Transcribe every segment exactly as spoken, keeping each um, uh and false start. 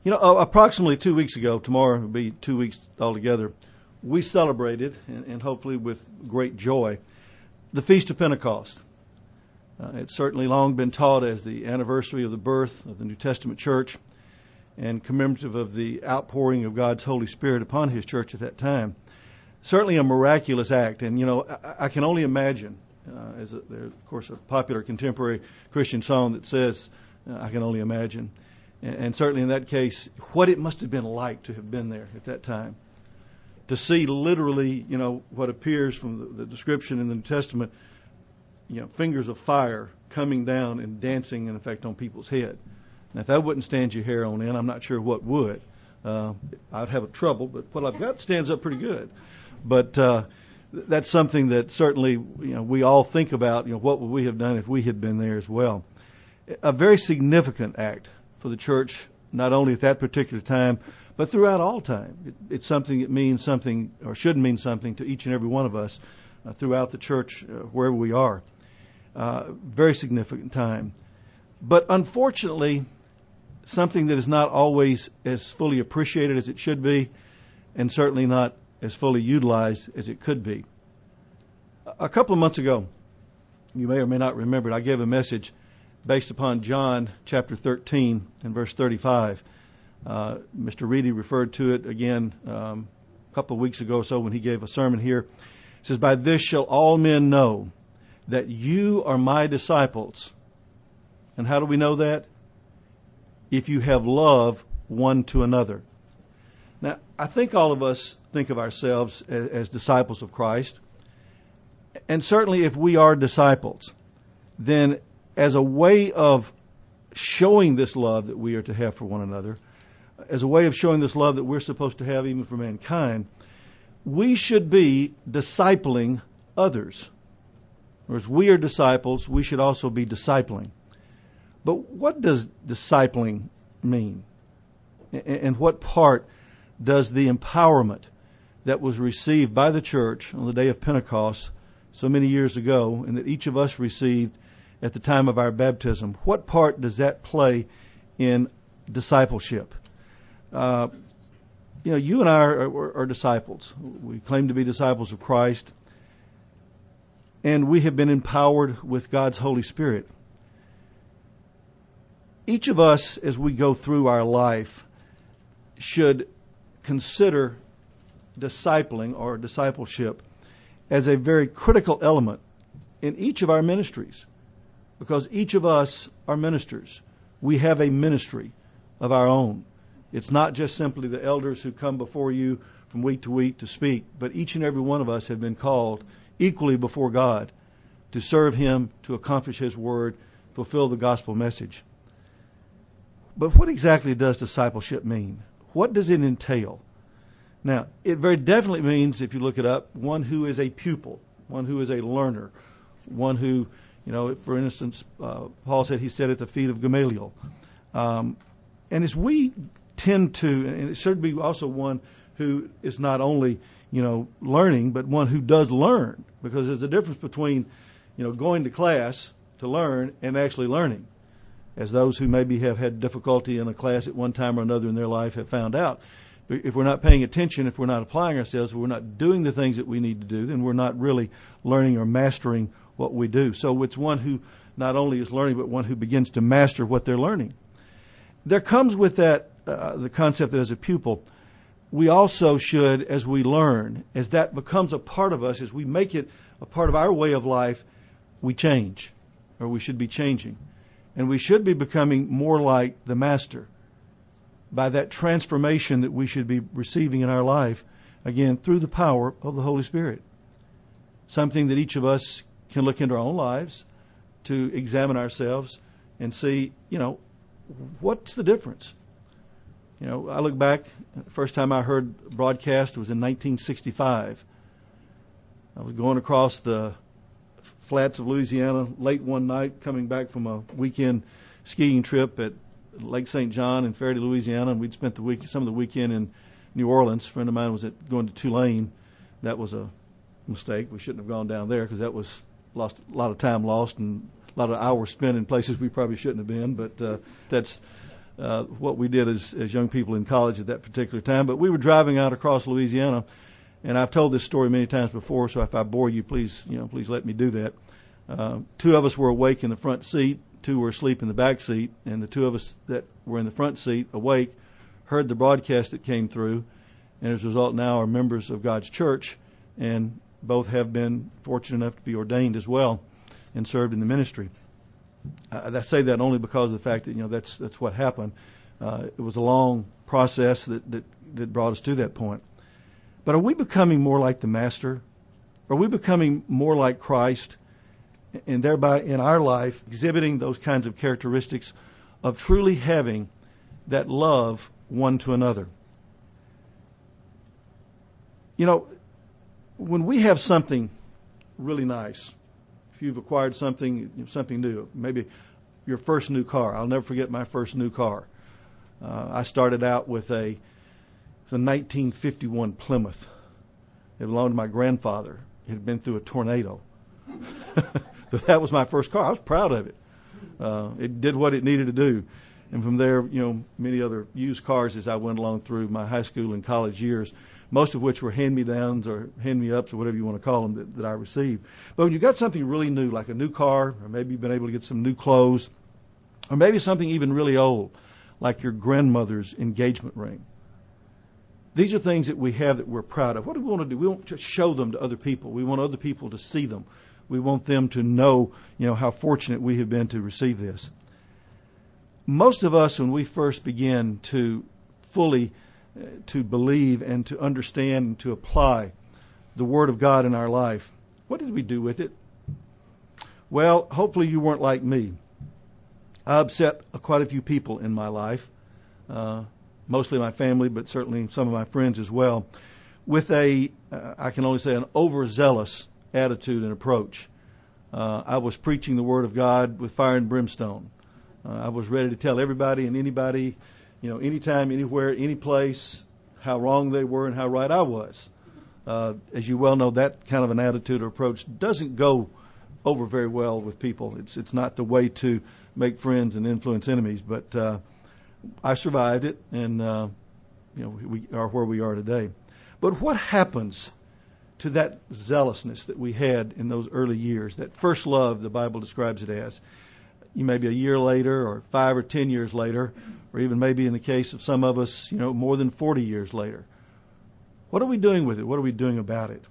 You know, uh, approximately two weeks ago, tomorrow will be two weeks altogether, we celebrated, and, and hopefully with great joy, the Feast of Pentecost. Uh, it's certainly long been taught as the anniversary of the birth of the New Testament church and commemorative of the outpouring of God's Holy Spirit upon His church at that time. Certainly a miraculous act, and, you know, I, I can only imagine, uh, as a, there's, of course, a popular contemporary Christian song that says, uh, I can only imagine. And certainly in that case, what it must have been like to have been there at that time. To see literally, you know, what appears from the, the description in the New Testament, you know, fingers of fire coming down and dancing, in effect, on people's head. Now, if that wouldn't stand your hair on end, I'm not sure what would. Uh, I'd have a trouble, but what I've got stands up pretty good. But uh, that's something that certainly, you know, we all think about, you know, what would we have done if we had been there as well. A very significant act for the church, not only at that particular time, but throughout all time. It, it's something that means something, or should mean something, to each and every one of us uh, throughout the church, uh, wherever we are. Uh, very significant time. But unfortunately, something that is not always as fully appreciated as it should be, and certainly not as fully utilized as it could be. A couple of months ago, you may or may not remember it, I gave a message based upon John chapter thirteen and verse thirty-five. Uh, Mister Reedy referred to it again um, a couple of weeks ago or so when he gave a sermon here. It says, "By this shall all men know that you are my disciples." And how do we know that? If you have love one to another. Now, I think all of us think of ourselves as, as disciples of Christ. And certainly if we are disciples, then as a way of showing this love that we are to have for one another, as a way of showing this love that we're supposed to have even for mankind, we should be discipling others. Whereas we are disciples, we should also be discipling. But what does discipling mean? And what part does the empowerment that was received by the church on the day of Pentecost so many years ago, and that each of us received at the time of our baptism, what part does that play in discipleship? Uh, you know, you and I are, are, are disciples. We claim to be disciples of Christ, and we have been empowered with God's Holy Spirit. Each of us, as we go through our life, should consider discipling or discipleship as a very critical element in each of our ministries. Because each of us are ministers. We have a ministry of our own. It's not just simply the elders who come before you from week to week to speak, but each and every one of us have been called equally before God to serve Him, to accomplish His word, fulfill the gospel message. But what exactly does discipleship mean? What does it entail? Now, it very definitely means, if you look it up, one who is a pupil, one who is a learner, one who, you know, for instance, uh, Paul said he sat at the feet of Gamaliel. Um, and as we tend to, and it should be also one who is not only, you know, learning, but one who does learn. Because there's a difference between, you know, going to class to learn and actually learning. As those who maybe have had difficulty in a class at one time or another in their life have found out. If we're not paying attention, if we're not applying ourselves, if we're not doing the things that we need to do, then we're not really learning or mastering what we do. So it's one who not only is learning, but one who begins to master what they're learning. There comes with that uh, the concept that as a pupil, we also should, as we learn, as that becomes a part of us, as we make it a part of our way of life, we change, or we should be changing. And we should be becoming more like the Master by that transformation that we should be receiving in our life, again, through the power of the Holy Spirit. Something that each of us can look into our own lives to examine ourselves and see, you know, what's the difference? You know, I look back, the first time I heard broadcast was in nineteen sixty-five. I was going across the flats of Louisiana late one night, coming back from a weekend skiing trip at Lake Saint John in Ferry, Louisiana, and we'd spent the week, some of the weekend in New Orleans. A friend of mine was at, going to Tulane. That was a mistake. We shouldn't have gone down there because that was lost a lot of time lost and a lot of hours spent in places we probably shouldn't have been. But uh, that's uh, what we did as, as young people in college at that particular time. But we were driving out across Louisiana, and I've told this story many times before, so if I bore you, please, you know, please let me do that. Uh, two of us were awake in the front seat, two were asleep in the back seat, and the two of us that were in the front seat, awake, heard the broadcast that came through, and as a result now are members of God's church, and both have been fortunate enough to be ordained as well and served in the ministry. Uh, I say that only because of the fact that, you know, that's that's what happened. Uh, it was a long process that, that, that brought us to that point. But are we becoming more like the Master? Are we becoming more like Christ, and thereby in our life exhibiting those kinds of characteristics of truly having that love one to another? You know, when we have something really nice, if you've acquired something, something new, maybe your first new car. I'll never forget my first new car. Uh, I started out with a, it was a nineteen fifty-one Plymouth. It belonged to my grandfather. It had been through a tornado. That was my first car. I was proud of it. Uh, it did what it needed to do. And from there, you know, many other used cars as I went along through my high school and college years, most of which were hand-me-downs or hand-me-ups or whatever you want to call them that, that I received. But when you got something really new, like a new car, or maybe you've been able to get some new clothes, or maybe something even really old, like your grandmother's engagement ring. These are things that we have that we're proud of. What do we want to do? We want to show them to other people. We want other people to see them. We want them to know, you know, how fortunate we have been to receive this. Most of us, when we first begin to fully uh, to believe and to understand and to apply the Word of God in our life, what did we do with it? Well, hopefully you weren't like me. I upset quite a few people in my life, uh, mostly my family, but certainly some of my friends as well, with a, uh, I can only say, an overzealous attitude and approach. Uh, I was preaching the Word of God with fire and brimstone. Uh, I was ready to tell everybody and anybody, you know, anytime, anywhere, any place, how wrong they were and how right I was. Uh, as you well know, that kind of an attitude or approach doesn't go over very well with people. It's it's not the way to make friends and influence enemies. But uh, I survived it, and uh, you know, we are where we are today. But what happens to that zealousness that we had in those early years, that first love the Bible describes it as? You may be a year later or five or ten years later, or even maybe in the case of some of us, you know, more than forty years later. What are we doing with it? What are we doing about it?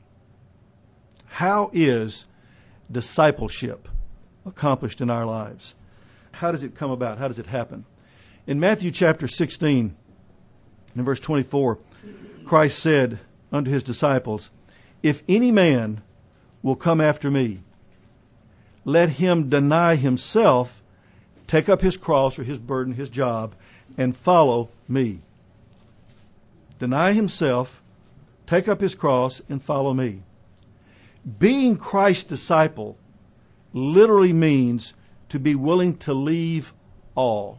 How is discipleship accomplished in our lives? How does it come about? How does it happen? In Matthew chapter sixteen, in verse twenty-four, Christ said unto his disciples, "If any man will come after me, let him deny himself, take up his cross or his burden, his job, and follow me." Deny himself, take up his cross, and follow me. Being Christ's disciple literally means to be willing to leave all.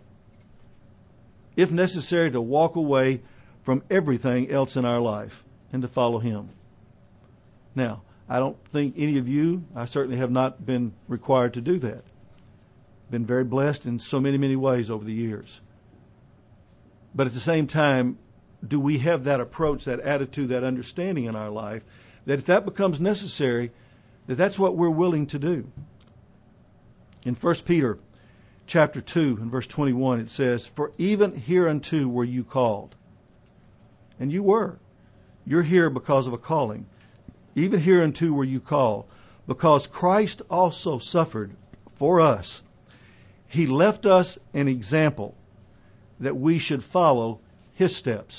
If necessary, to walk away from everything else in our life and to follow him. Now, I don't think any of you, I certainly have not been required to do that. Been very blessed in so many, many ways over the years. But at the same time, do we have that approach, that attitude, that understanding in our life, that if that becomes necessary, that that's what we're willing to do? In First Peter chapter two and verse twenty-one, it says, "For even hereunto were you called." And you were. You're here because of a calling. Even hereunto were you called, because Christ also suffered for us. He left us an example that we should follow his steps.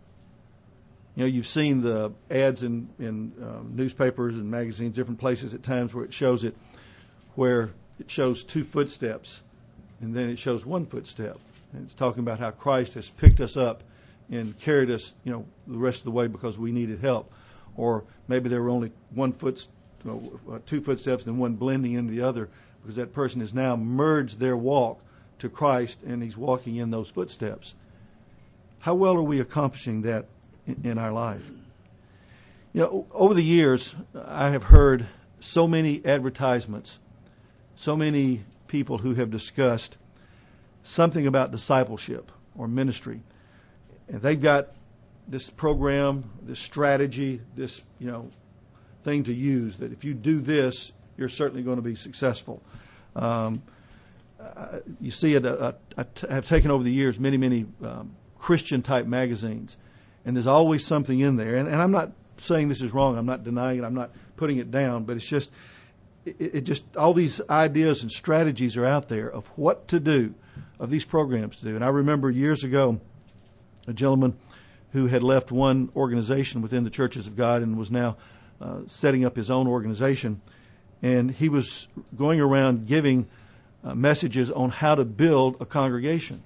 You know, you've seen the ads in, in uh, newspapers and magazines, different places at times where it shows it, where it shows two footsteps, and then it shows one footstep. And it's talking about how Christ has picked us up and carried us, you know, the rest of the way because we needed help. Or maybe there were only one foot, uh, two footsteps and one blending into the other because that person has now merged their walk to Christ and he's walking in those footsteps. How well are we accomplishing that in, in our life? You know, over the years, I have heard so many advertisements, so many people who have discussed something about discipleship or ministry. And they've got this program, this strategy, this, you know, thing to use that if you do this, you're certainly going to be successful. Um, uh, you see it, uh, I t- have taken over the years many, many um, Christian-type magazines, and there's always something in there. And, and I'm not saying this is wrong. I'm not denying it. I'm not putting it down. But it's just, it, it just, all these ideas and strategies are out there of what to do, of these programs to do. And I remember years ago, a gentleman who had left one organization within the Churches of God and was now uh, setting up his own organization. And he was going around giving uh, messages on how to build a congregation.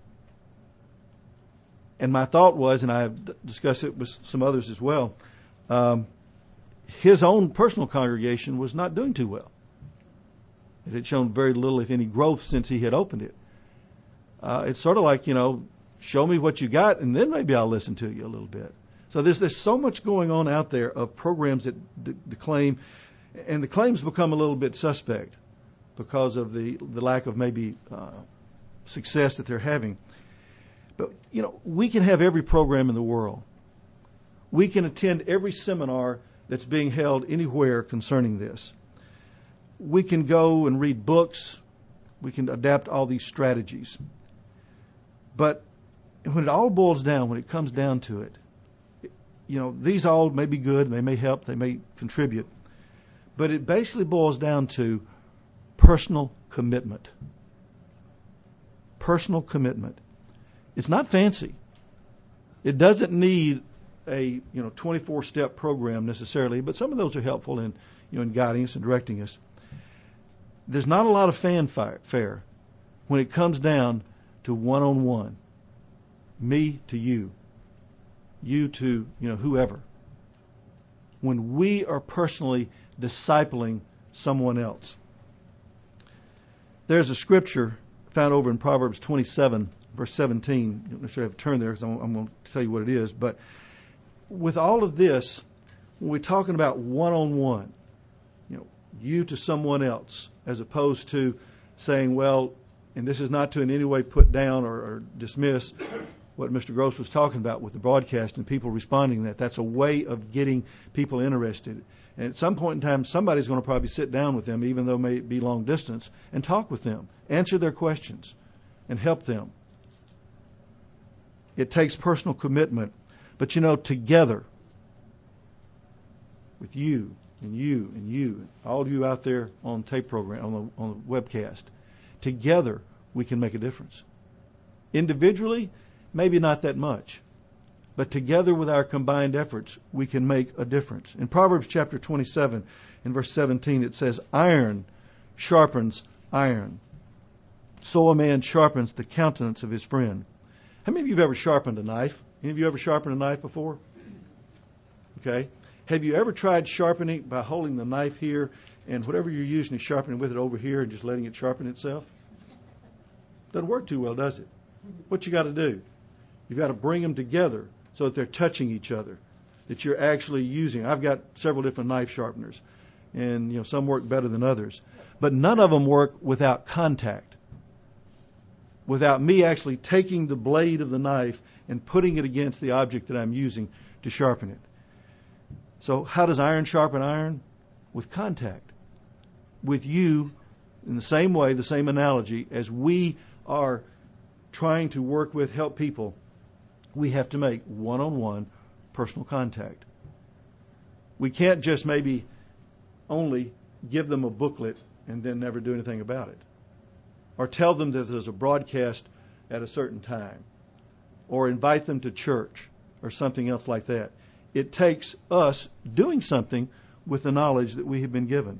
And my thought was, and I have discussed it with some others as well, um, his own personal congregation was not doing too well. It had shown very little, if any, growth since he had opened it. Uh, it's sort of like, you know, show me what you got, and then maybe I'll listen to you a little bit. So there's there's so much going on out there of programs that d- d- claim, and the claims become a little bit suspect because of the, the lack of maybe uh, success that they're having. But, you know, we can have every program in the world. We can attend every seminar that's being held anywhere concerning this. We can go and read books. We can adapt all these strategies. But when it all boils down, when it comes down to it, you know, these all may be good, they may help, they may contribute, but it basically boils down to personal commitment. Personal commitment. It's not fancy. It doesn't need a, you know, twenty-four step program necessarily, but some of those are helpful in, you know, in guiding us and directing us. There's not a lot of fanfare when it comes down to one-on-one. Me to you. You to, you know, whoever. When we are personally discipling someone else. There's a scripture found over in Proverbs twenty-seven, verse seventeen. You don't necessarily have to turn there because I'm, I'm going to tell you what it is. But with all of this, when we're talking about one-on-one, you know, you to someone else, as opposed to saying, well, and this is not to in any way put down or, or dismiss what Mister Gross was talking about with the broadcast and people responding to that. That's a way of getting people interested. And at some point in time, somebody's going to probably sit down with them, even though it may be long distance, and talk with them, answer their questions, and help them. It takes personal commitment. But, you know, together, with you and you and you, all of you out there on tape program, on the, on the webcast, together we can make a difference. Individually, maybe not that much. But together with our combined efforts, we can make a difference. In Proverbs chapter twenty-seven, in verse seventeen, it says, iron sharpens iron. So a man sharpens the countenance of his friend. How many of you have ever sharpened a knife? Any of you ever sharpened a knife before? Okay. Have you ever tried sharpening by holding the knife here and whatever you're using to sharpen with it over here and just letting it sharpen itself? Doesn't work too well, does it? What you got to do? You've got to bring them together so that they're touching each other, that you're actually using. I've got several different knife sharpeners, and you know some work better than others, but none of them work without contact, without me actually taking the blade of the knife and putting it against the object that I'm using to sharpen it. So how does iron sharpen iron? With contact. With you, in the same way, the same analogy, as we are trying to work with, help people, we have to make one-on-one personal contact. We can't just maybe only give them a booklet and then never do anything about it. Or tell them that there's a broadcast at a certain time. Or invite them to church or something else like that. It takes us doing something with the knowledge that we have been given.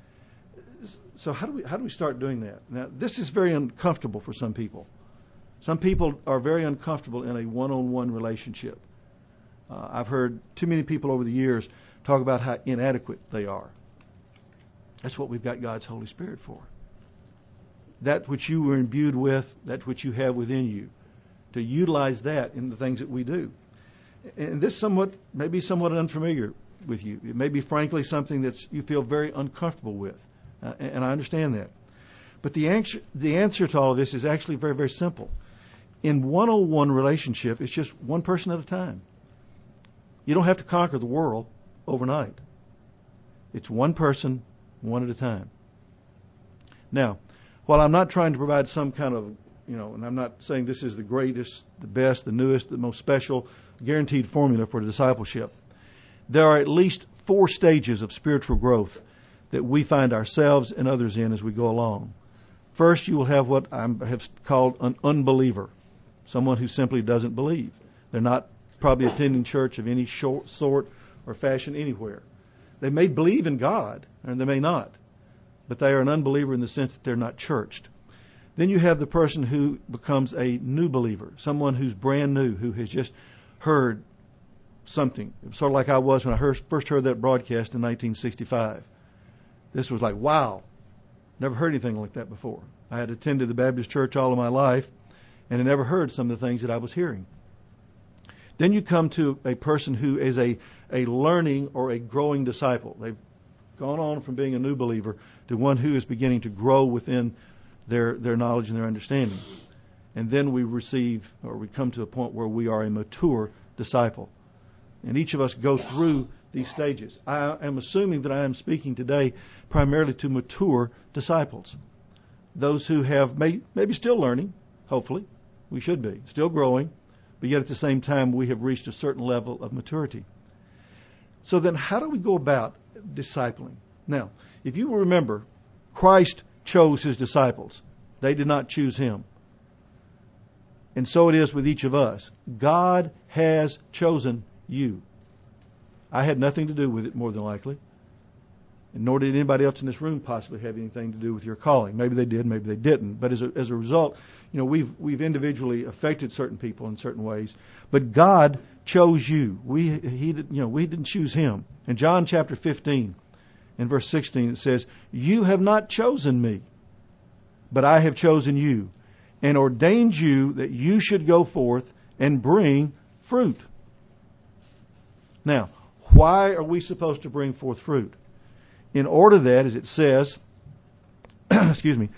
So how do we how do we start doing that? Now, this is very uncomfortable for some people. Some people are very uncomfortable in a one-on-one relationship. Uh, I've heard too many people over the years talk about how inadequate they are. That's what we've got God's Holy Spirit for. That which you were imbued with, that which you have within you, to utilize that in the things that we do. And this somewhat may be somewhat unfamiliar with you. It may be, frankly, something that you feel very uncomfortable with. Uh, and I understand that. But the answer, the answer to all of this is actually very, very simple. In one-on-one relationship, it's just one person at a time. You don't have to conquer the world overnight. It's one person, one at a time. Now, while I'm not trying to provide some kind of, you know, and I'm not saying this is the greatest, the best, the newest, the most special, guaranteed formula for discipleship, there are at least four stages of spiritual growth that we find ourselves and others in as we go along. First, you will have what I have called an unbeliever, someone who simply doesn't believe. They're not probably attending church of any short, sort or fashion anywhere. They may believe in God, and they may not, but they are an unbeliever in the sense that they're not churched. Then you have the person who becomes a new believer, someone who's brand new, who has just heard something. Sort of like I was when I heard, first heard that broadcast in nineteen sixty-five. This was like, wow, never heard anything like that before. I had attended the Baptist church all of my life and had never heard some of the things that I was hearing. Then you come to a person who is a, a learning or a growing disciple. They've gone on from being a new believer to one who is beginning to grow within their, their knowledge and their understanding. And then we receive, or we come to a point where we are a mature disciple. And each of us go through these stages. I am assuming that I am speaking today primarily to mature disciples. Those who have may, maybe still learning, hopefully. We should be, still growing. But yet at the same time, we have reached a certain level of maturity. So then how do we go about discipling? Now, if you will remember, Christ chose his disciples. They did not choose him. And so it is with each of us. God has chosen you. I had nothing to do with it, more than likely. And nor did anybody else in this room possibly have anything to do with your calling. Maybe they did, maybe they didn't. But as a, as a result, you know, we've we've individually affected certain people in certain ways. But God chose you. We he did, you know we didn't choose him. In John chapter fifteen, in verse sixteen, it says, "You have not chosen me, but I have chosen you, and ordained you that you should go forth and bring fruit." Now, why are we supposed to bring forth fruit? In order that, as it says, excuse me,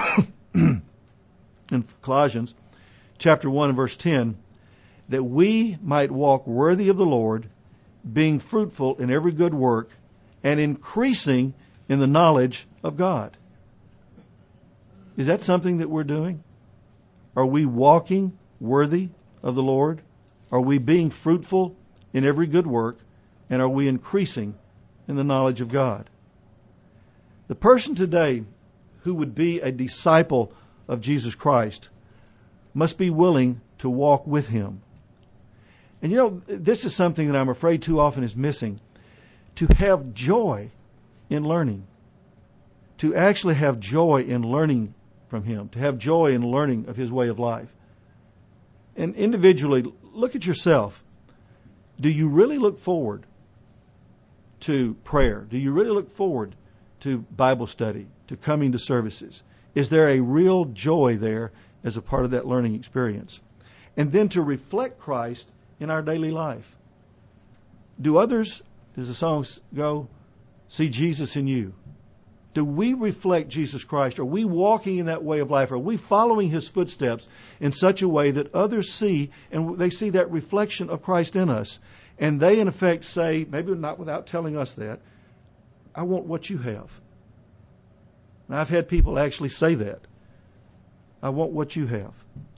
in Colossians chapter one and verse ten, that we might walk worthy of the Lord, being fruitful in every good work and increasing in the knowledge of God. Is that something that we're doing? Are we walking worthy of the Lord? Are we being fruitful in every good work? And are we increasing in the knowledge of God? The person today who would be a disciple of Jesus Christ must be willing to walk with him. And you know, this is something that I'm afraid too often is missing. To have joy in learning. To actually have joy in learning from him. To have joy in learning of his way of life. And individually, look at yourself. Do you really look forward to prayer? Do you really look forward to Bible study, to coming to services? Is there a real joy there as a part of that learning experience? And then to reflect Christ in our daily life. Do others, as the songs go, see Jesus in you? Do we reflect Jesus Christ? Are we walking in that way of life? Are we following his footsteps in such a way that others see, and they see that reflection of Christ in us? And they, in effect, say, maybe not without telling us that, I want what you have. And I've had people actually say that. I want what you have.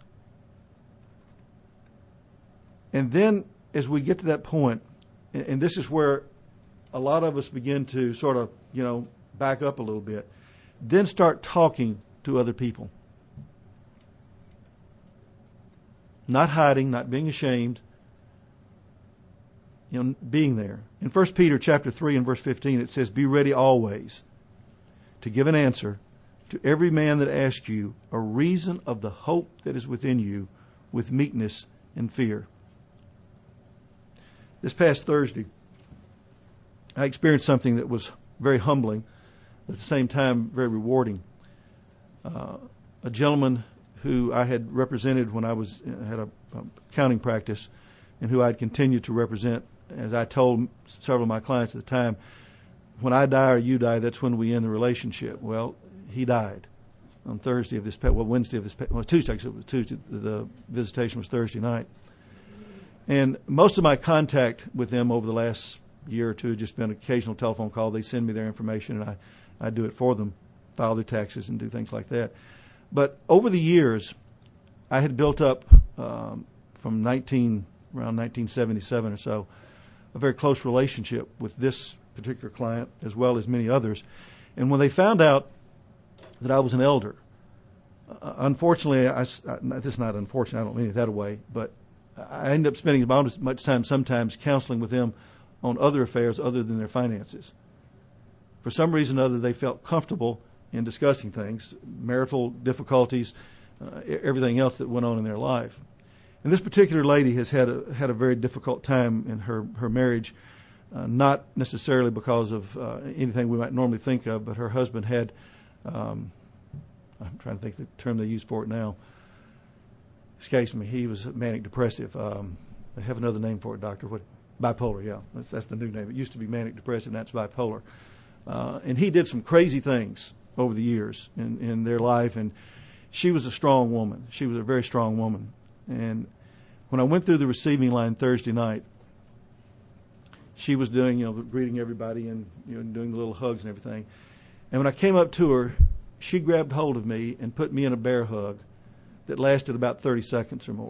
And then, as we get to that point, and, and this is where a lot of us begin to sort of, you know, back up a little bit, then start talking to other people. Not hiding, not being ashamed, you know, being there. In First Peter chapter three and verse fifteen, it says, "Be ready always to give an answer to every man that asks you a reason of the hope that is within you with meekness and fear." This past Thursday, I experienced something that was very humbling, but at the same time very rewarding. Uh, a gentleman who I had represented when I was had a, a accounting practice, and who I'd continued to represent, as I told several of my clients at the time, when I die or you die, that's when we end the relationship. Well, he died. on Thursday of this, well, Wednesday of this, well, Tuesday, it was Tuesday, the visitation was Thursday night. And most of my contact with them over the last year or two has just been an occasional telephone call. They send me their information, and I, I do it for them, file their taxes and do things like that. But over the years, I had built up um, from nineteen around nineteen seventy-seven or so a very close relationship with this particular client as well as many others. And when they found out that I was an elder, uh, unfortunately, I, I, this is not unfortunate, I don't mean it that way, but I ended up spending about as much time sometimes counseling with them on other affairs other than their finances. For some reason or other, they felt comfortable in discussing things, marital difficulties, uh, everything else that went on in their life. And this particular lady has had a, had a very difficult time in her, her marriage, uh, not necessarily because of uh, anything we might normally think of, but her husband had, um, I'm trying to think the term they use for it now, escapes me, he was manic depressive. Um, I have another name for it, doctor. What? Bipolar, yeah. That's, that's the new name. It used to be manic depressive, and that's bipolar. Uh, and he did some crazy things over the years in, in their life, and she was a strong woman. She was a very strong woman. And when I went through the receiving line Thursday night, she was doing, you know, greeting everybody and, you know, doing the little hugs and everything. And when I came up to her, she grabbed hold of me and put me in a bear hug that lasted about thirty seconds or more.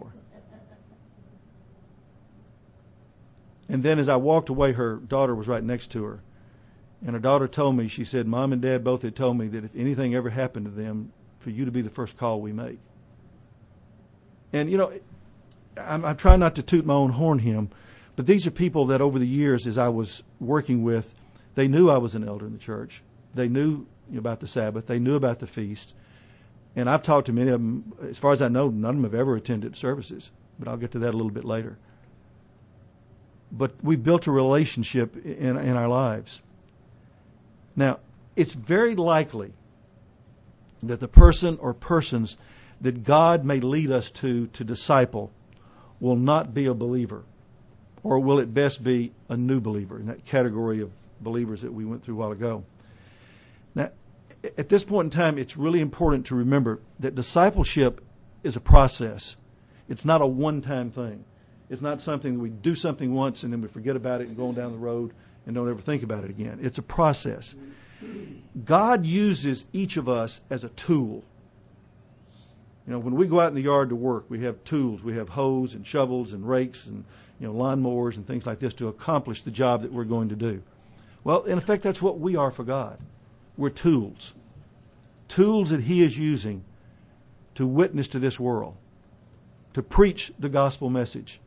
And then as I walked away, her daughter was right next to her. And her daughter told me, she said, Mom and Dad both had told me that if anything ever happened to them, for you to be the first call we make. And, you know, I'm, I'm trying not to toot my own horn here, but these are people that over the years, as I was working with, they knew I was an elder in the church. They knew about the Sabbath. They knew about the feast. And I've talked to many of them. As far as I know, none of them have ever attended services. But I'll get to that a little bit later. But we built a relationship in, in our lives. Now, it's very likely that the person or persons that God may lead us to to disciple will not be a believer, or will at best be a new believer in that category of believers that we went through a while ago. Now, at this point in time, it's really important to remember that discipleship is a process. It's not a one-time thing. It's not something that we do something once and then we forget about it and go on down the road and don't ever think about it again. It's a process. God uses each of us as a tool. You know, when we go out in the yard to work, we have tools. We have hoes and shovels and rakes and, you know, lawnmowers and things like this to accomplish the job that we're going to do. Well, in effect, that's what we are for God. We're tools. Tools that He is using to witness to this world, to preach the gospel message.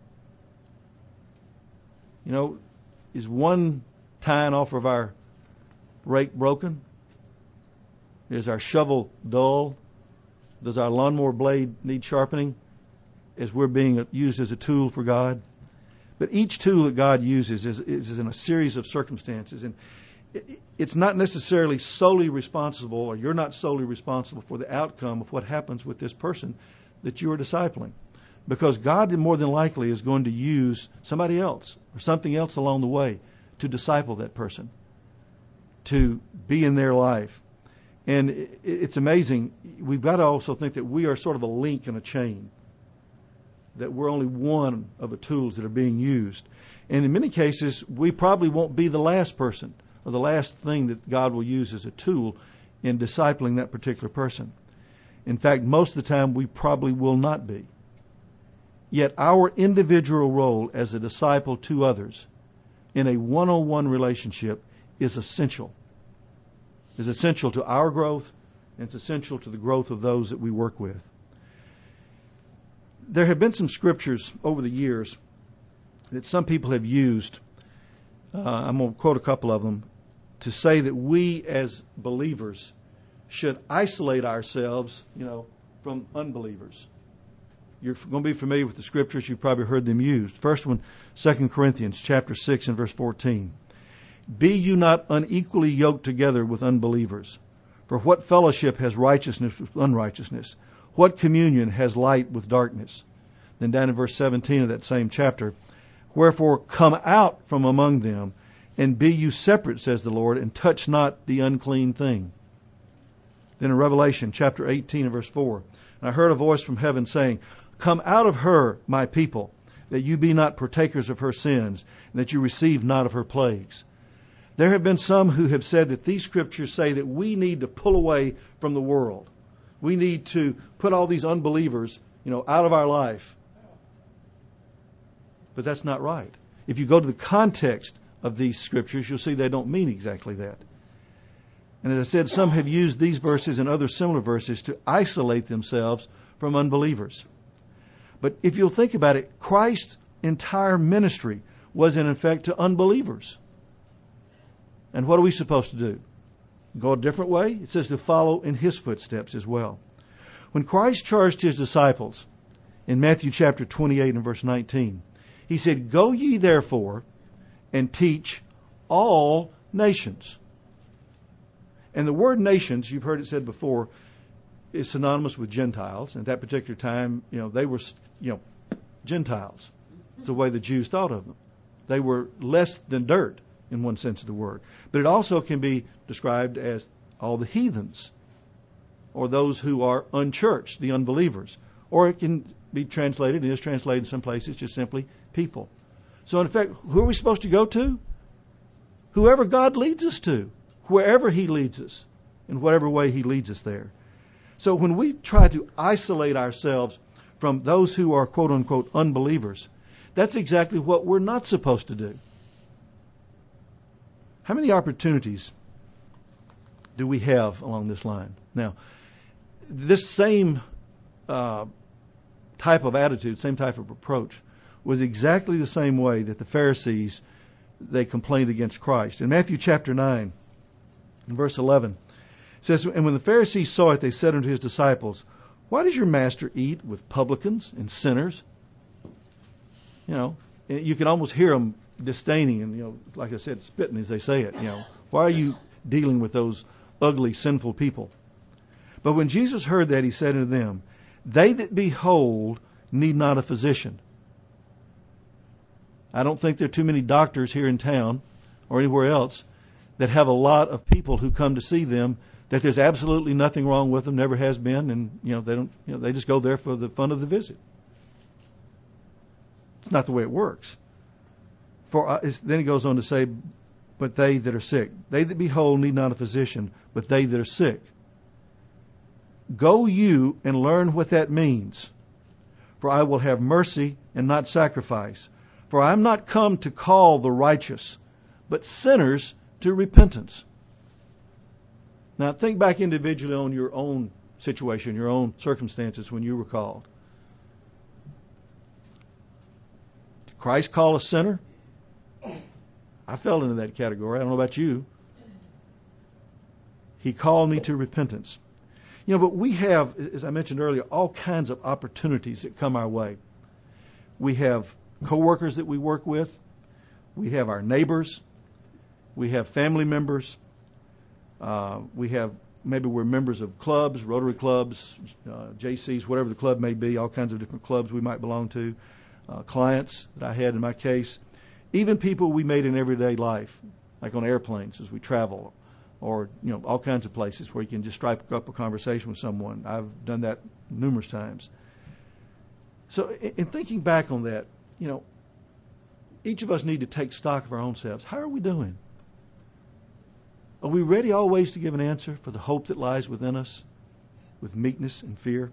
You know, is one tine off of our rake broken? Is our shovel dull? Does our lawnmower blade need sharpening as we're being used as a tool for God? But each tool that God uses is, is in a series of circumstances. And it's not necessarily solely responsible, or you're not solely responsible for the outcome of what happens with this person that you are discipling. Because God more than likely is going to use somebody else or something else along the way to disciple that person, to be in their life. And it's amazing. We've got to also think that we are sort of a link in a chain, that we're only one of the tools that are being used. And in many cases, we probably won't be the last person or the last thing that God will use as a tool in discipling that particular person. In fact, most of the time, we probably will not be. Yet our individual role as a disciple to others in a one-on-one relationship is essential. Is essential to our growth, and it's essential to the growth of those that we work with. There have been some scriptures over the years that some people have used. Uh, I'm going to quote a couple of them to say that we as believers should isolate ourselves, you know, from unbelievers. You're going to be familiar with the scriptures. You've probably heard them used. First one, Second Corinthians chapter six and verse fourteen. Be you not unequally yoked together with unbelievers. For what fellowship has righteousness with unrighteousness? What communion has light with darkness? Then down in verse seventeen of that same chapter, wherefore come out from among them, and be you separate, says the Lord, and touch not the unclean thing. Then in Revelation chapter eighteen and verse four, and I heard a voice from heaven saying, "Come out of her, my people, that you be not partakers of her sins, and that you receive not of her plagues." There have been some who have said that these scriptures say that we need to pull away from the world. We need to put all these unbelievers, you know, out of our life. But that's not right. If you go to the context of these scriptures, you'll see they don't mean exactly that. And as I said, some have used these verses and other similar verses to isolate themselves from unbelievers. But if you'll think about it, Christ's entire ministry was in effect to unbelievers. And what are we supposed to do? Go a different way? It says to follow in his footsteps as well. When Christ charged his disciples in Matthew chapter twenty-eight and verse nineteen, he said, "Go ye therefore and teach all nations." And the word nations, you've heard it said before, is synonymous with Gentiles. At that particular time, you know, they were, you know, Gentiles. It's the way the Jews thought of them. They were less than dirt in one sense of the word. But it also can be described as all the heathens, or those who are unchurched, the unbelievers. Or it can be translated, and is translated in some places, just simply people. So in effect, who are we supposed to go to? Whoever God leads us to, wherever he leads us, in whatever way he leads us there. So when we try to isolate ourselves from those who are quote-unquote unbelievers, that's exactly what we're not supposed to do. How many opportunities do we have along this line? Now, this same uh, type of attitude, same type of approach, was exactly the same way that the Pharisees, they complained against Christ. In Matthew chapter nine, in verse eleven, it says, "And when the Pharisees saw it, they said unto his disciples, Why does your master eat with publicans and sinners?" You know, you can almost hear them disdaining and, you know, like I said, spitting as they say it. You know, why are you dealing with those ugly, sinful people? But when Jesus heard that, he said unto them, "They that be whole need not a physician." I don't think there are too many doctors here in town or anywhere else that have a lot of people who come to see them that there's absolutely nothing wrong with them, never has been, and you know they don't. You know, they just go there for the fun of the visit. It's not the way it works. For uh, then he goes on to say, "But they that are sick, they that be whole need not a physician, but they that are sick. Go you and learn what that means. For I will have mercy and not sacrifice. For I am not come to call the righteous, but sinners to repentance." Now think back individually on your own situation, your own circumstances when you were called. Did Christ call a sinner? I fell into that category. I don't know about you. He called me to repentance. You know, but we have, as I mentioned earlier, all kinds of opportunities that come our way. We have coworkers that we work with. We have our neighbors. We have family members. Uh, we have, maybe we're members of clubs, Rotary clubs, uh, J Cs, whatever the club may be, all kinds of different clubs we might belong to. Uh, clients that I had in my case. Even people we made in everyday life, like on airplanes as we travel, or you know, all kinds of places where you can just strike up a conversation with someone. I've done that numerous times. So in thinking back on that, you know, each of us need to take stock of our own selves. How are we doing? Are we ready always to give an answer for the hope that lies within us with meekness and fear?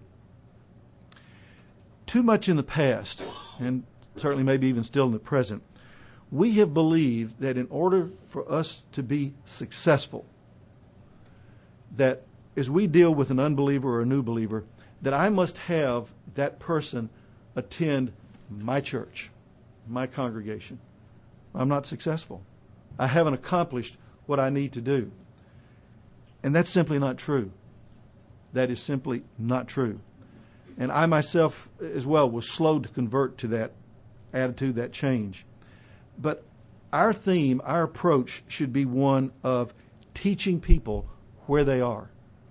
Too much in the past, and certainly maybe even still in the present, we have believed that in order for us to be successful, that as we deal with an unbeliever or a new believer, that I must have that person attend my church, my congregation. I'm not successful. I haven't accomplished what I need to do. And that's simply not true. That is simply not true. And I myself as well was slow to convert to that attitude, that change. But our theme, our approach should be one of teaching people where they are.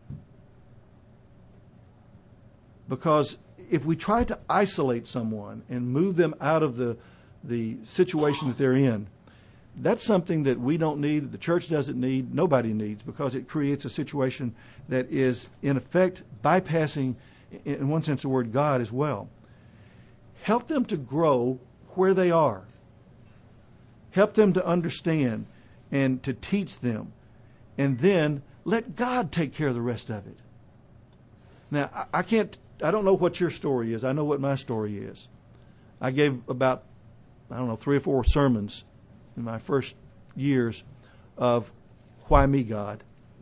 Because if we try to isolate someone and move them out of the, the situation that they're in, That's something that we don't need, that the church doesn't need, nobody needs, because it creates a situation that is, in effect, bypassing, in one sense of the word, God as well. Help them to grow where they are. Help them to understand and to teach them. And then let God take care of the rest of it. Now, I, I can't, I don't know what your story is. I know what my story is. I gave about, I don't know, three or four sermons in my first years of why me, God?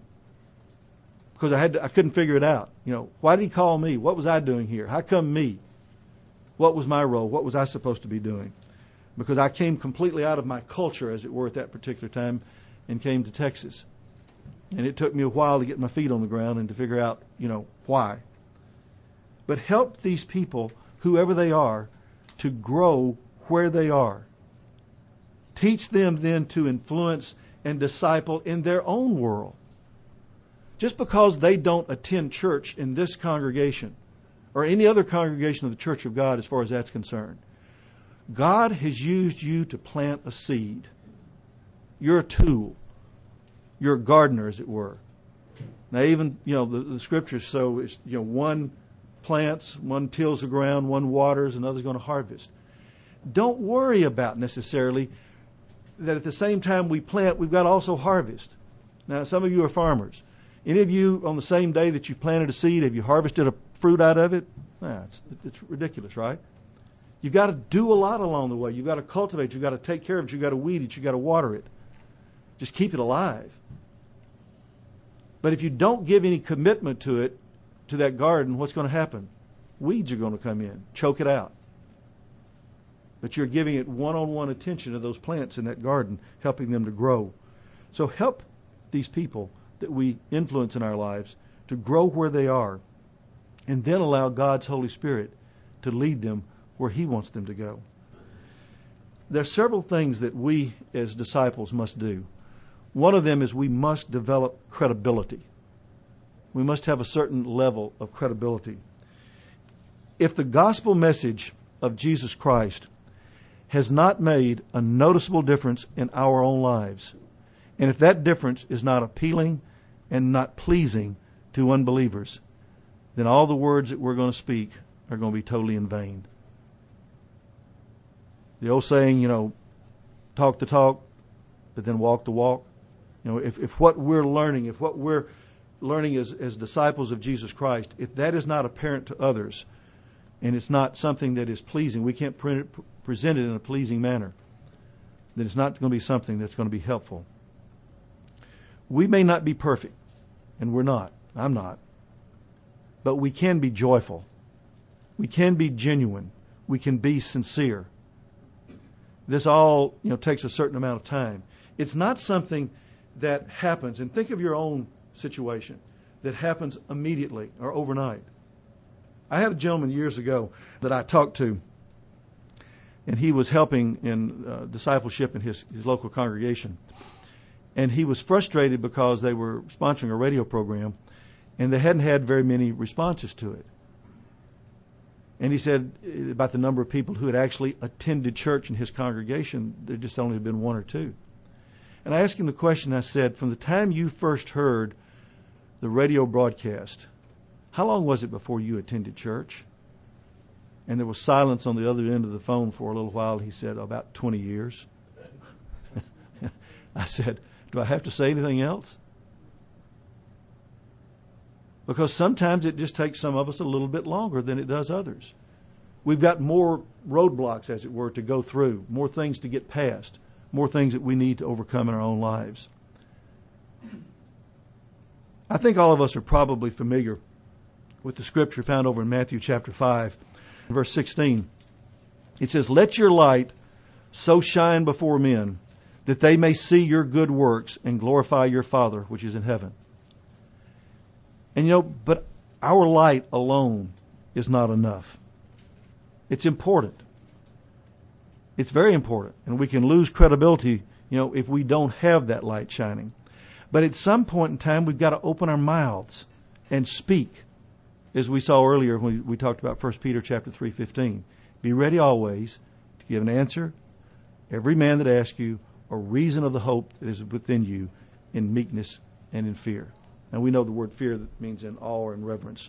Because I had to, I couldn't figure it out. You know, why did He call me? What was I doing here? How come me? What was my role? What was I supposed to be doing? Because I came completely out of my culture, as it were, at that particular time, and came to Texas. And it took me a while to get my feet on the ground and to figure out, you know, why. But help these people, whoever they are, to grow where they are. Teach them then to influence and disciple in their own world. Just because they don't attend church in this congregation or any other congregation of the Church of God as far as that's concerned, God has used you to plant a seed. You're a tool. You're a gardener, as it were. Now, even, you know, the, the scriptures, so it's, you know, one plants, one tills the ground, one waters, another's going to harvest. Don't worry about necessarily that at the same time we plant, we've got to also harvest. Now, some of you are farmers. Any of you, on the same day that you planted a seed, have you harvested a fruit out of it? Nah, it's, it's ridiculous, right? You've got to do a lot along the way. You've got to cultivate. You've got to take care of it. You've got to weed it. You've got to water it. Just keep it alive. But if you don't give any commitment to it, to that garden, what's going to happen? Weeds are going to come in, choke it out. But you're giving it one-on-one attention to those plants in that garden, helping them to grow. So help these people that we influence in our lives to grow where they are, and then allow God's Holy Spirit to lead them where He wants them to go. There are several things that we as disciples must do. One of them is we must develop credibility. We must have a certain level of credibility. If the gospel message of Jesus Christ has not made a noticeable difference in our own lives, and if that difference is not appealing and not pleasing to unbelievers, then all the words that we're going to speak are going to be totally in vain. The old saying, you know, talk the talk, but then walk the walk. You know, if, if what we're learning, if what we're learning as, as disciples of Jesus Christ, if that is not apparent to others, and it's not something that is pleasing, we can't print it, present it in a pleasing manner, then it's not going to be something that's going to be helpful. We may not be perfect, and we're not. I'm not. But we can be joyful. We can be genuine. We can be sincere. This all, you know, takes a certain amount of time. It's not something that happens, and think of your own situation, that happens immediately or overnight. I had a gentleman years ago that I talked to, and he was helping in uh, discipleship in his, his local congregation. And he was frustrated because they were sponsoring a radio program, and they hadn't had very many responses to it. And he said about the number of people who had actually attended church in his congregation, there just only had been one or two. And I asked him the question, I said, from the time you first heard the radio broadcast, how long was it before you attended church? And there was silence on the other end of the phone for a little while. He said, about twenty years. I said, do I have to say anything else? Because sometimes it just takes some of us a little bit longer than it does others. We've got more roadblocks, as it were, to go through, more things to get past, more things that we need to overcome in our own lives. I think all of us are probably familiar with the scripture found over in Matthew chapter five, verse sixteen. It says, let your light so shine before men that they may see your good works and glorify your Father which is in heaven. And you know, but our light alone is not enough. It's important. It's very important. And we can lose credibility, you know, if we don't have that light shining. But at some point in time, we've got to open our mouths and speak. As we saw earlier when we, we talked about First Peter chapter three fifteen. Be ready always to give an answer, every man that asks you, or reason of the hope that is within you in meekness and in fear. And we know the word fear that means in awe and reverence.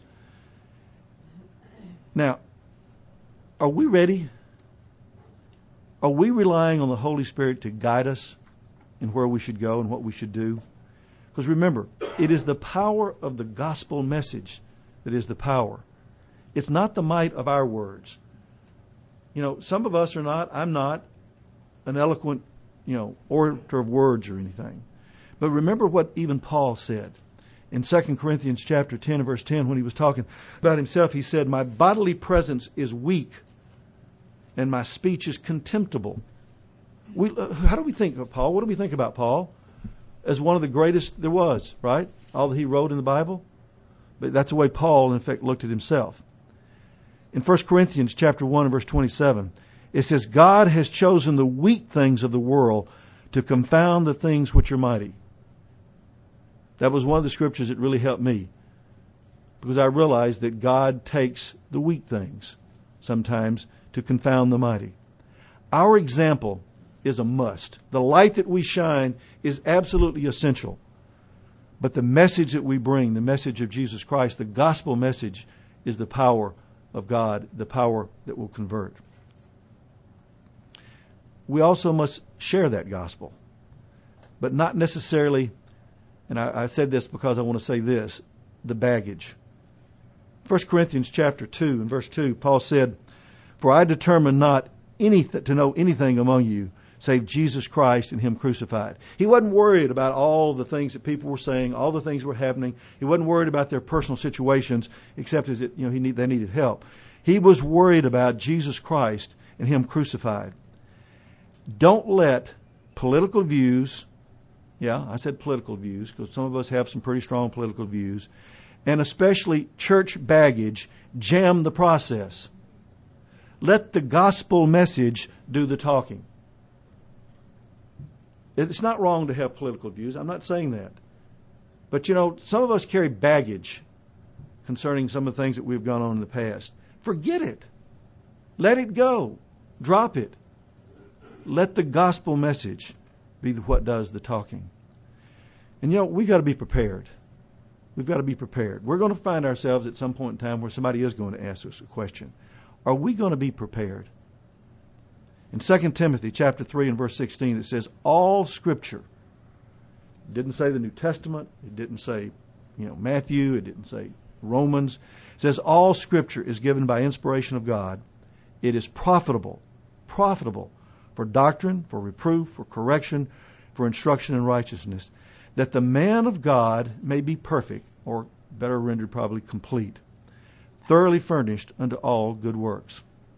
Now, are we ready? Are we relying on the Holy Spirit to guide us in where we should go and what we should do? Because remember, it is the power of the gospel message that is the power. It's not the might of our words. You know, some of us are not, I'm not an eloquent, you know, orator of words or anything. But remember what even Paul said. In Second Corinthians chapter ten and verse ten, when he was talking about himself, he said, my bodily presence is weak and my speech is contemptible. We, uh, how do we think of Paul? What do we think about Paul? As one of the greatest there was, right? All that he wrote in the Bible. But that's the way Paul, in fact, looked at himself. In First Corinthians chapter one and verse twenty-seven, it says, God has chosen the weak things of the world to confound the things which are mighty. That was one of the scriptures that really helped me, because I realized that God takes the weak things sometimes to confound the mighty. Our example is a must. The light that we shine is absolutely essential. But the message that we bring, the message of Jesus Christ, the gospel message, is the power of God, the power that will convert. We also must share that gospel, but not necessarily, and I, I said this because I want to say this, the baggage. First Corinthians chapter two and verse two, Paul said, for I determined not anything, to know anything among you save Jesus Christ and Him crucified. He wasn't worried about all the things that people were saying, all the things that were happening. He wasn't worried about their personal situations, except as it, you know, he need, they needed help. He was worried about Jesus Christ and Him crucified. Don't let political views, yeah, I said political views, because some of us have some pretty strong political views, and especially church baggage, jam the process. Let the gospel message do the talking. It's not wrong to have political views. I'm not saying that. But, you know, some of us carry baggage concerning some of the things that we've gone on in the past. Forget it. Let it go. Drop it. Let the gospel message be what does the talking. And, you know, we've got to be prepared. We've got to be prepared. We're going to find ourselves at some point in time where somebody is going to ask us a question. Are we going to be prepared? In Second Timothy chapter three and verse sixteen, it says, all Scripture. It didn't say the New Testament. It didn't say, you know, Matthew. It didn't say Romans. It says all Scripture is given by inspiration of God. It is profitable, profitable for doctrine, for reproof, for correction, for instruction in righteousness, that the man of God may be perfect, or better rendered probably complete, thoroughly furnished unto all good works.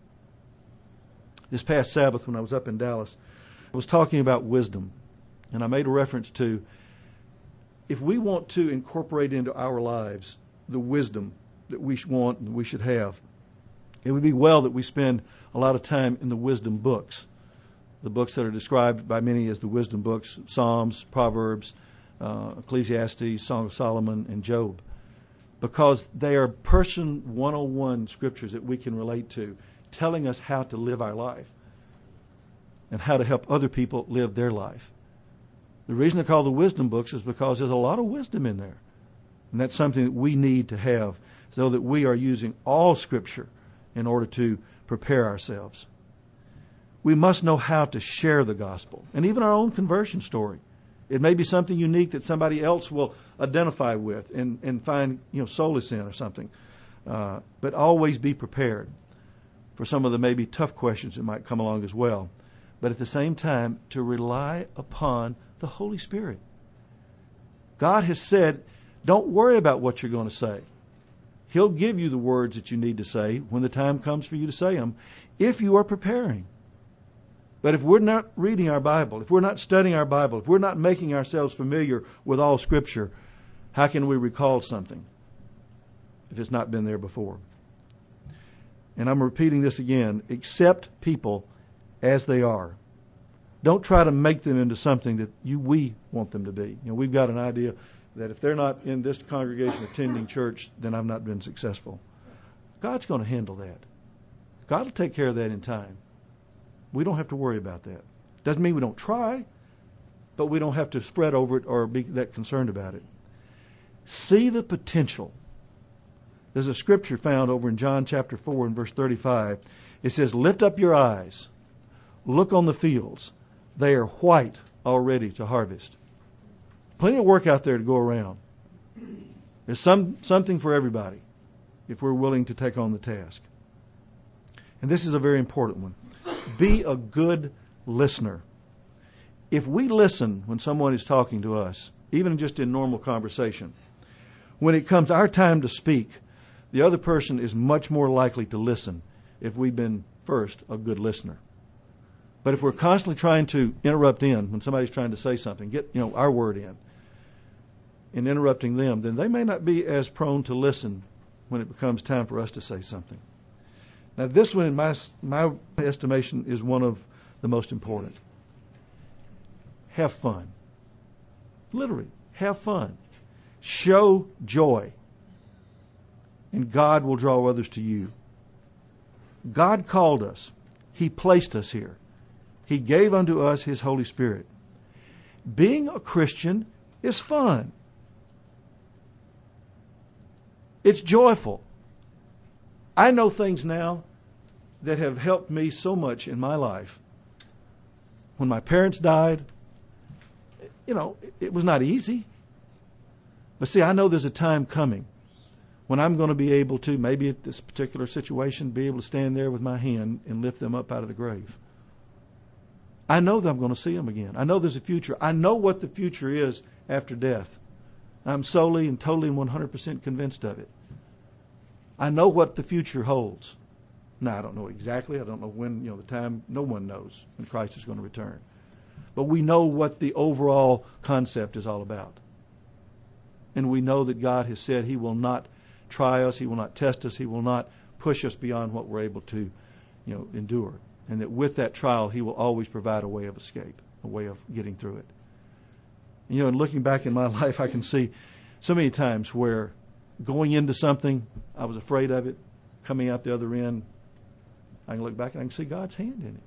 This past Sabbath when I was up in Dallas, I was talking about wisdom. And I made a reference to, if we want to incorporate into our lives the wisdom that we want and we should have, it would be well that we spend a lot of time in the wisdom books. The books that are described by many as the wisdom books, Psalms, Proverbs, uh, Ecclesiastes, Song of Solomon, and Job. Because they are person one oh one scriptures that we can relate to, telling us how to live our life and how to help other people live their life. The reason they're called the wisdom books is because there's a lot of wisdom in there. And that's something that we need to have so that we are using all Scripture in order to prepare ourselves. We must know how to share the gospel and even our own conversion story. It may be something unique that somebody else will identify with and, and find, you know, solace in or something. Uh, but always be prepared for some of the maybe tough questions that might come along as well. But at the same time, to rely upon the Holy Spirit. God has said, don't worry about what you're going to say. He'll give you the words that you need to say when the time comes for you to say them, if you are preparing. But if we're not reading our Bible, if we're not studying our Bible, if we're not making ourselves familiar with all Scripture, how can we recall something if it's not been there before? And I'm repeating this again, accept people as they are. Don't try to make them into something that you we want them to be. You know, we've got an idea that if they're not in this congregation attending church, then I've not been successful. God's going to handle that. God will take care of that in time. We don't have to worry about that. Doesn't mean we don't try. but we don't have to fret over it or be that concerned about it. See the potential. There's a scripture found over in John chapter four and verse thirty-five. It says, lift up your eyes, look on the fields. They are white already to harvest. Plenty of work out there to go around. There's some something for everybody if we're willing to take on the task. And this is a very important one. Be a good listener. If we listen when someone is talking to us, even just in normal conversation, when it comes our time to speak, the other person is much more likely to listen if we've been first a good listener. But if we're constantly trying to interrupt in when somebody's trying to say something, get you know our word in, and interrupting them, then they may not be as prone to listen when it becomes time for us to say something. Now, this one, in my my estimation, is one of the most important. Have fun. Literally, have fun. Show joy. And God will draw others to you. God called us. He placed us here. He gave unto us His Holy Spirit. Being a Christian is fun. It's joyful. I know things now that have helped me so much in my life. When my parents died, you know, it was not easy. But see, I know there's a time coming when I'm going to be able to, maybe at this particular situation, be able to stand there with my hand and lift them up out of the grave. I know that I'm going to see them again. I know there's a future. I know what the future is after death. I'm solely and totally and one hundred percent convinced of it. I know what the future holds. Now, I don't know exactly. I don't know when, you know, the time. No one knows when Christ is going to return. But we know what the overall concept is all about. And we know that God has said He will not try us. He will not test us. He will not push us beyond what we're able to, you know, endure. And that with that trial, He will always provide a way of escape, a way of getting through it. You know, and looking back in my life, I can see so many times where going into something, I was afraid of it. Coming out the other end, I can look back and I can see God's hand in it.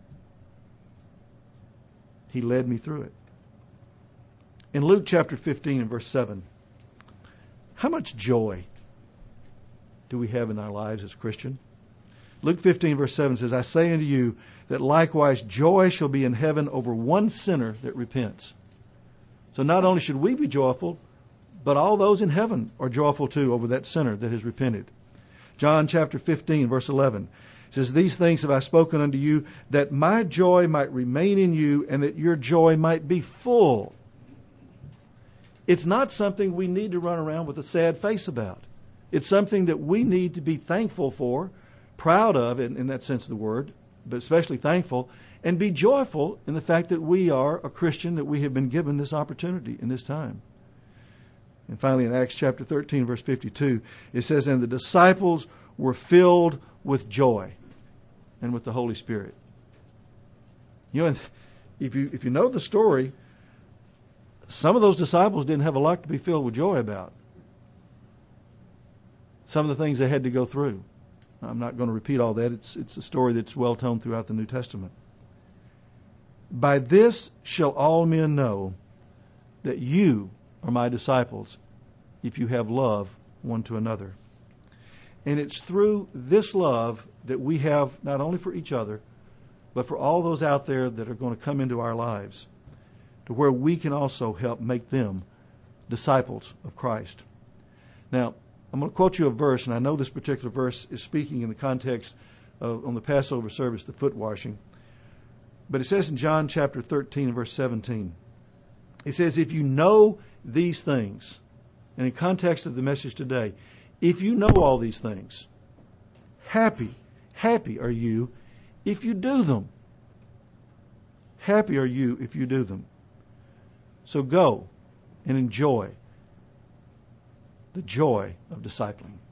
He led me through it. In Luke chapter fifteen and verse seven, how much joy do we have in our lives as Christians? Luke fifteen verse seven says, I say unto you that likewise joy shall be in heaven over one sinner that repents. So not only should we be joyful, but all those in heaven are joyful too over that sinner that has repented. John chapter fifteen verse eleven says, these things have I spoken unto you, that my joy might remain in you, and that your joy might be full. It's not something we need to run around with a sad face about. It's something that we need to be thankful for, proud of in, in that sense of the word, but especially thankful, and be joyful in the fact that we are a Christian, that we have been given this opportunity in this time. And finally, in Acts chapter thirteen, verse fifty-two, it says, and the disciples were filled with joy and with the Holy Spirit. You know, if you if you know the story, some of those disciples didn't have a lot to be filled with joy about. Some of the things they had to go through. I'm not going to repeat all that. It's it's a story that's well known throughout the New Testament. By this shall all men know that you are my disciples, if you have love one to another. And it's through this love that we have not only for each other, but for all those out there that are going to come into our lives, to where we can also help make them disciples of Christ. Now, I'm going to quote you a verse, and I know this particular verse is speaking in the context of, on the Passover service, the foot washing. But it says in John chapter thirteen, verse seventeen, it says, if you know these things, and in context of the message today, if you know all these things, happy, happy are you if you do them. Happy are you if you do them. So go and enjoy the joy of discipling.